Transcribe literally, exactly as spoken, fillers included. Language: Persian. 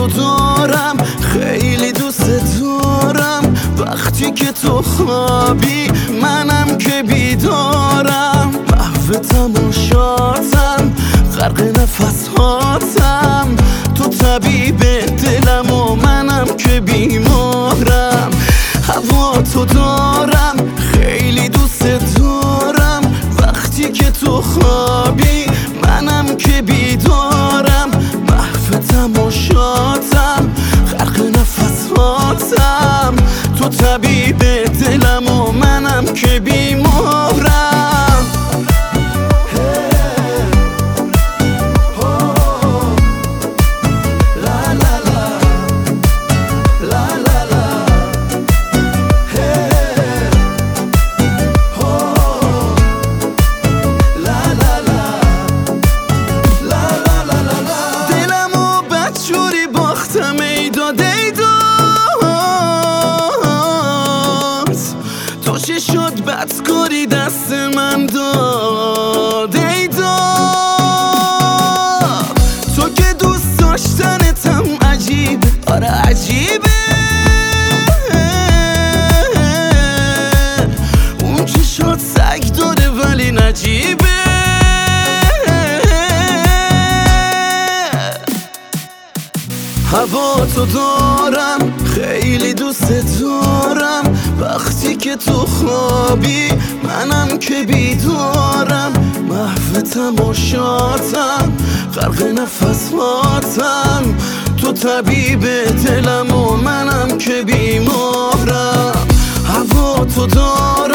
تو دارم، خیلی دوست دارم. وقتی که تو خوابی منم که بیدارم، محو تماشاتم، غرق نفساتم. تو طبیب دلم و منم که بیمارم. هوا تو دارم، خیلی دوست دارم. وقتی که تو خوابی منم که بیدارم، محو تماشاتم، غرق نفساتم. تو طبیب دلم و منم که بیمارم. تو چه شد بدکاری دست من داد ای داد؟ تو که دوست داشتنتم عجیبه، آره عجیبه. اون که شد سگ داره ولی نجیبه. هوا تو دارم، خیلی دوست دارم. وقتی که تو خوابی منم که بیدارم، محو تماشاتم، غرق نفساتم. تو طبیب دلم و منم که بیمارم. هوا تو دارم،